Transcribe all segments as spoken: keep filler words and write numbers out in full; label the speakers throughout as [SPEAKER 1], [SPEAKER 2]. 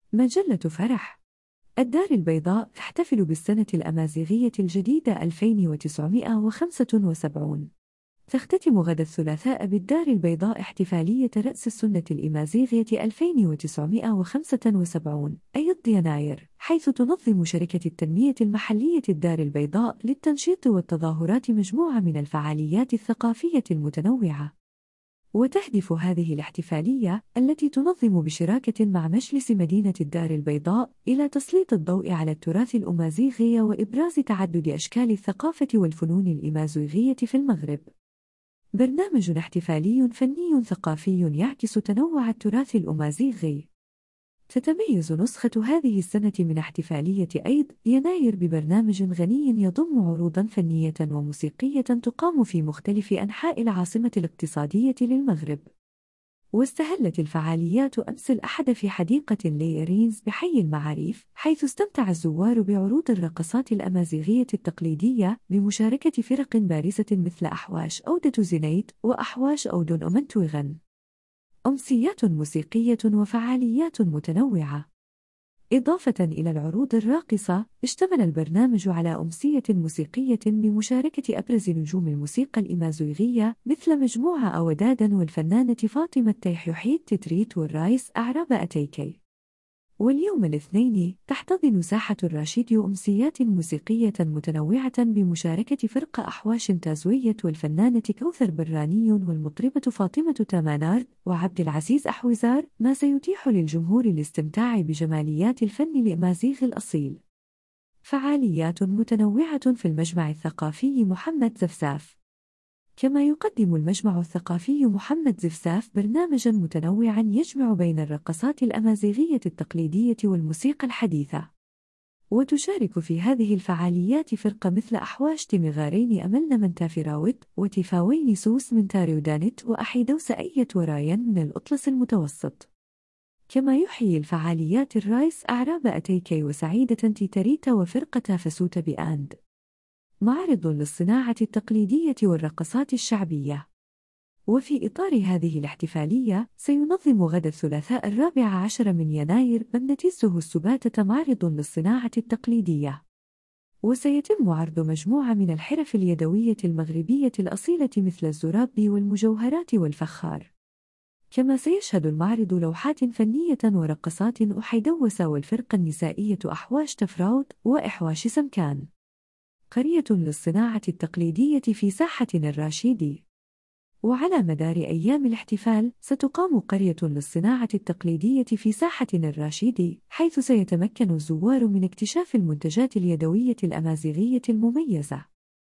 [SPEAKER 1] مجلة فرح. الدار البيضاء تحتفل بالسنة الأمازيغية الجديدة ألفين وتسعمائة وخمسة وسبعين. تختتم غدا الثلاثاء بالدار البيضاء احتفالية رأس السنة الإمازيغية ألفين وتسعمائة وخمسة وسبعين أي يناير، حيث تنظم شركة التنمية المحلية الدار البيضاء للتنشيط والتظاهرات مجموعة من الفعاليات الثقافية المتنوعة. وتهدف هذه الاحتفالية التي تنظم بشراكة مع مجلس مدينة الدار البيضاء إلى تسليط الضوء على التراث الأمازيغي وإبراز تعدد أشكال الثقافة والفنون الإمازيغية في المغرب. برنامج احتفالي فني ثقافي يعكس تنوع التراث الأمازيغي. تتميز نسخة هذه السنة من احتفالية أيض يناير ببرنامج غني يضم عروضا فنية وموسيقية تقام في مختلف أنحاء العاصمة الاقتصادية للمغرب. واستهلت الفعاليات أمس الأحد في حديقة ليرينز بحي المعاريف، حيث استمتع الزوار بعروض الرقصات الأمازيغية التقليدية بمشاركة فرق بارزة مثل أحواش أودة زينيت وأحواش أودون أمنتوغن. أمسيات موسيقية وفعاليات متنوعة. إضافة إلى العروض الراقصة، اشتمل البرنامج على أمسية موسيقية بمشاركة أبرز نجوم الموسيقى الإمازيغية مثل مجموعة أودادا والفنانة فاطمة تيحيحيد تتريت والرايس أعراب أتيكي. واليوم الاثنين تحتضن ساحة الراشيد أمسيات موسيقية متنوعة بمشاركة فرق أحواش تازوية والفنانة كوثر براني والمطربة فاطمة تامانارد وعبد العزيز أحوزار، ما سيتيح للجمهور الاستمتاع بجماليات الفن الإمازيغ الأصيل. فعاليات متنوعة في المجمع الثقافي محمد زفزاف. كما يقدم المجمع الثقافي محمد زفزاف برنامجاً متنوعاً يجمع بين الرقصات الأمازيغية التقليدية والموسيقى الحديثة. وتشارك في هذه الفعاليات فرقة مثل أحواش تيمغارين أملنا من تافراوت وتيفاوين سوس من تاريودانت وأحيدوس أية ورايان من الأطلس المتوسط. كما يحيي الفعاليات الرايس أعراب أتيكي وسعيدة تيتريتا وفرقة فسوت بآند. معرض للصناعة التقليدية والرقصات الشعبية. وفي إطار هذه الاحتفالية، سينظم غدا الثلاثاء الرابع عشر من يناير مبنتيسه السباتة معرض للصناعة التقليدية. وسيتم عرض مجموعة من الحرف اليدوية المغربية الأصيلة مثل الزرابي والمجوهرات والفخار. كما سيشهد المعرض لوحات فنية ورقصات أحيدوس والفرقة النسائية أحواش تفراوت وإحواش سمكان. قرية للصناعة التقليدية في ساحة الراشيدي. وعلى مدار أيام الاحتفال ستقام قرية للصناعة التقليدية في ساحة الراشيدي، حيث سيتمكن الزوار من اكتشاف المنتجات اليدوية الأمازيغية المميزة.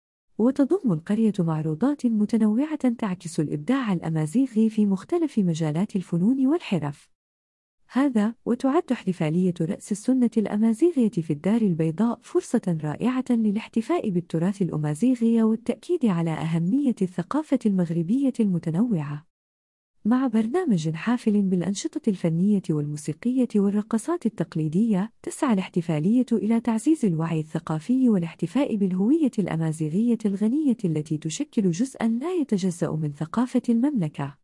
[SPEAKER 1] وتضم القرية معروضات متنوعة تعكس الإبداع الأمازيغي في مختلف مجالات الفنون والحرف. هذا وتعد احتفالية رأس السنة الأمازيغية في الدار البيضاء فرصة رائعة للاحتفاء بالتراث الأمازيغي والتأكيد على أهمية الثقافة المغربية المتنوعة. مع برنامج حافل بالأنشطة الفنية والموسيقية والرقصات التقليدية، تسعى الاحتفالية إلى تعزيز الوعي الثقافي والاحتفاء بالهوية الأمازيغية الغنية التي تشكل جزءاً لا يتجزأ من ثقافة المملكة.